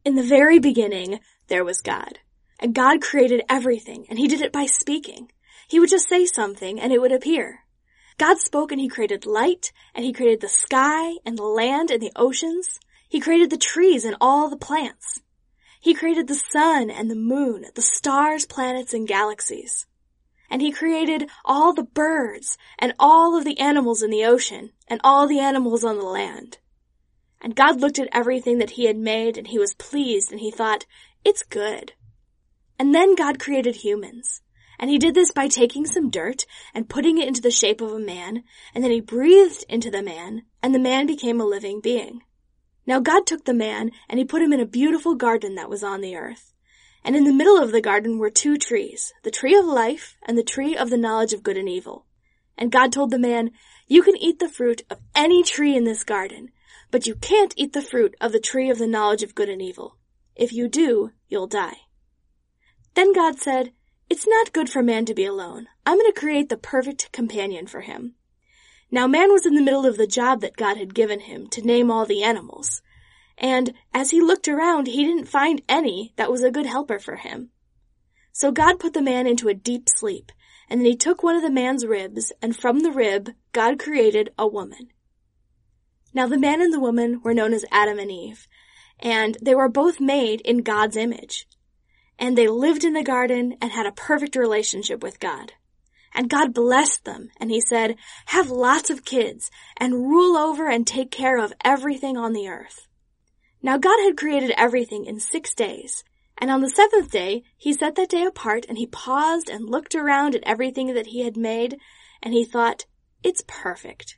In the very beginning, there was God. And God created everything, and he did it by speaking. He would just say something, and it would appear. God spoke and he created light, and he created the sky, and the land, and the oceans. He created the trees and all the plants. He created the sun and the moon, the stars, planets, and galaxies. And he created all the birds, and all of the animals in the ocean, and all the animals on the land. And God looked at everything that he had made, and he was pleased, and he thought, it's good. And then God created humans. And he did this by taking some dirt and putting it into the shape of a man, and then he breathed into the man, and the man became a living being. Now God took the man, and he put him in a beautiful garden that was on the earth. And in the middle of the garden were 2 trees, the tree of life and the tree of the knowledge of good and evil. And God told the man, you can eat the fruit of any tree in this garden, but you can't eat the fruit of the tree of the knowledge of good and evil. If you do, you'll die. Then God said, it's not good for man to be alone. I'm going to create the perfect companion for him. Now man was in the middle of the job that God had given him to name all the animals. And as he looked around, he didn't find any that was a good helper for him. So God put the man into a deep sleep, and then he took one of the man's ribs, and from the rib, God created a woman. Now the man and the woman were known as Adam and Eve, and they were both made in God's image. And they lived in the garden and had a perfect relationship with God. And God blessed them, and he said, have lots of kids, and rule over and take care of everything on the earth. Now God had created everything in 6 days, and on the 7th day, he set that day apart, and he paused and looked around at everything that he had made, and he thought, it's perfect.